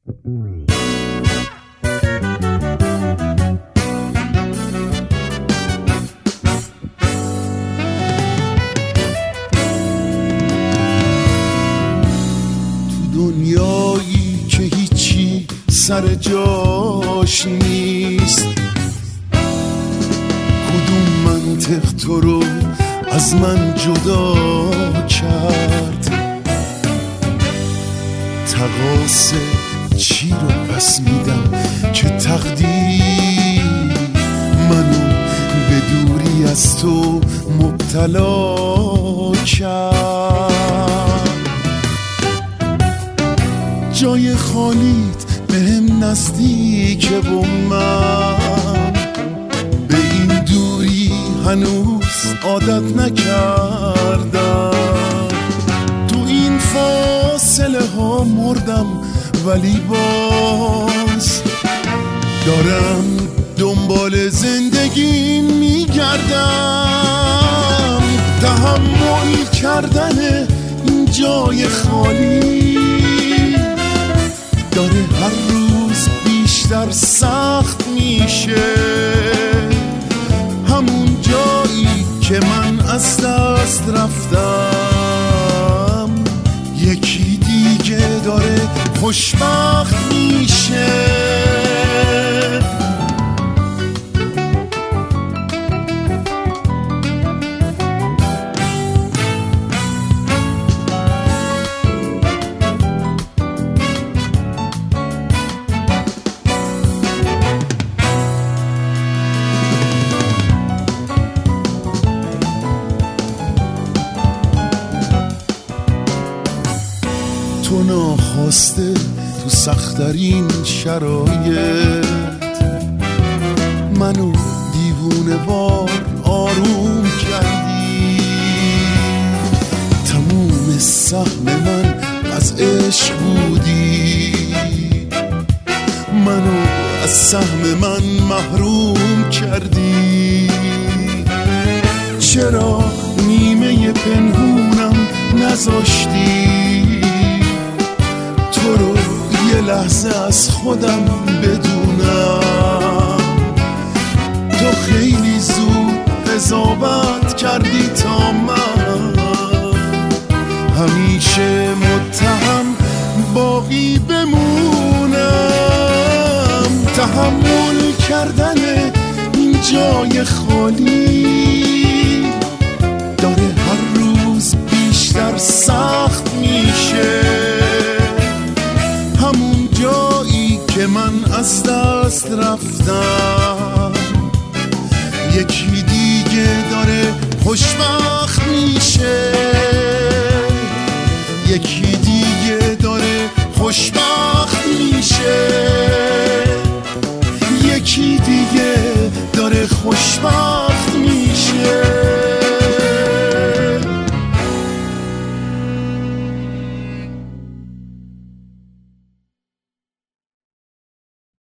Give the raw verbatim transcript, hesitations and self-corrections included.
دنیایی که هیچی سر جاش نیست، کدوم منطق تو رو از من جدا کرد؟ تقاص چی رو پس میدم که تقدیر منو به دوری از تو مبتلا کرد؟ جای خالیت بهم نزدیکه و من به این دوری هنوز عادت نکردم. تو این فاصله ها مردم ولی باز دارم دنبال زندگی میگردم. تحمل کردن این جای خالی داره هر روز بیشتر سخت میشه. همون جایی که من از دست رفتم یکی دیگه داره خوشبخت میشه. تو ناخواسته تو سخت‌ترین شرایط منو دیوونه وار آروم کردی. تموم سهم من از عشق بودی، منو از سهم من محروم کردی. چرا نیمه پنهونم نذاشتی تو رو یه لحظه از خودم بدونم؟ تو خیلی زود قضاوت کردی تا من همیشه متهم باقی بمونم. تحمل کردن این جای خالی داره هر روز بیشتر سخت میشه. همون جایی که من از دست رفتم یکی دیگه داره خوشبخت